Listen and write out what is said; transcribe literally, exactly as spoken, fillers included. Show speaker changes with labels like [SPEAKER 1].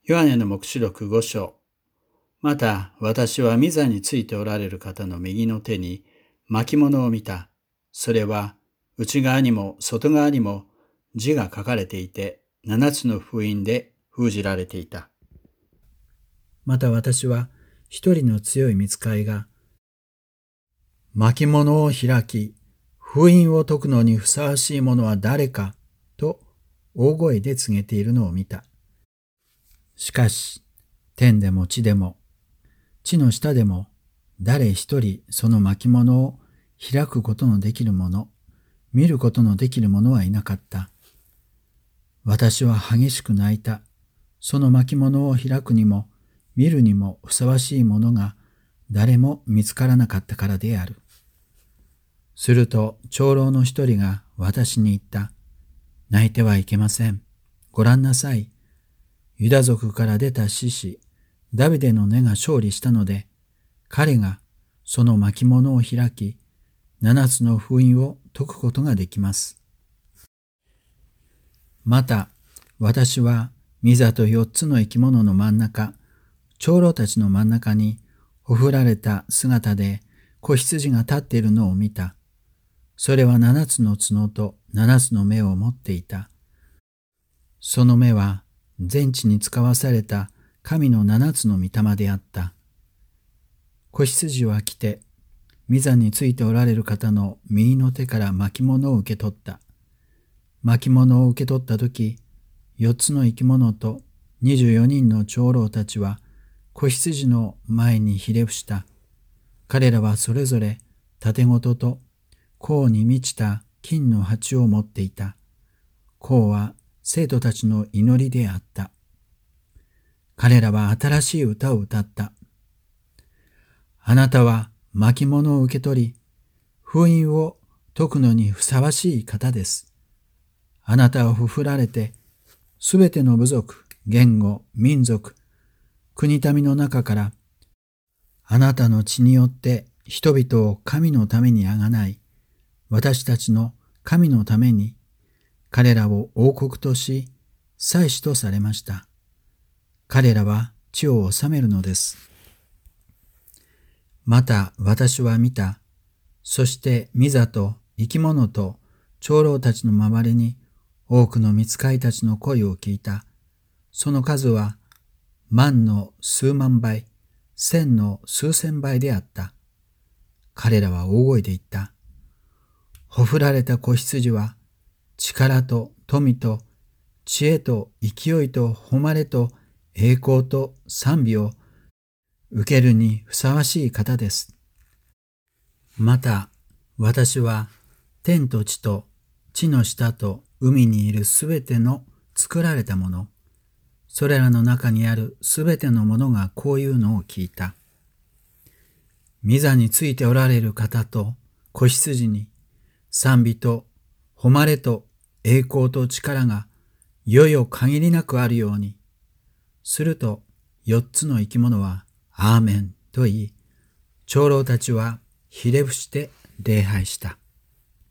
[SPEAKER 1] ヨハネの黙示録ご章。また私は御座についておられる方の右の手に巻物を見た。それは内側にも外側にも字が書かれていて、七つの封印で封じられていた。また私は一人の強い御使いが巻物を開き、封印を解くのにふさわしいものは誰かと大声で告げているのを見た。しかし天でも地でも地の下でも誰一人その巻物を開くことのできる者、見ることのできる者はいなかった。私は激しく泣いた。その巻物を開くにも見るにもふさわしいものが誰も見つからなかったからである。すると長老の一人が私に言った。泣いてはいけません。ご覧なさい。ユダ族から出た獅子、ダビデの根が勝利したので、彼がその巻物を開き、七つの封印を解くことができます。また、私は御座と四つの生き物の真ん中、長老たちの真ん中に、ほふられた姿で子羊が立っているのを見た。それは七つの角と七つの目を持っていた。その目は全地に使わされた神の七つの御霊であった。子羊は来て、御座についておられる方の右の手から巻物を受け取った。巻物を受け取ったとき、四つの生き物と二十四人の長老たちは子羊の前にひれ伏した。彼らはそれぞれ盾事と甲に満ちた金の鉢を持っていた。甲は生徒たちの祈りであった。彼らは新しい歌を歌った。あなたは巻物を受け取り、封印を解くのにふさわしい方です。あなたはふふられて、すべての部族、言語、民族、国民の中から、あなたの血によって人々を神のためにあがない、私たちの神のために、彼らを王国とし、祭司とされました。彼らは地を治めるのです。また私は見た。そして御座と生き物と長老たちの周りに多くの御使いたちの声を聞いた。その数は万の数万倍、千の数千倍であった。彼らは大声で言った。ほふられた子羊は力と富と知恵と勢いと誉れと栄光と賛美を受けるにふさわしい方です。また私は天と地と地の下と海にいるすべての作られたもの、それらの中にあるすべてのものがこういうのを聞いた。御座についておられる方と子羊に賛美と誉れと栄光と力がいよいよ限りなくあるように。すると四つの生き物はアーメンと言い、長老たちはひれ伏して礼拝した。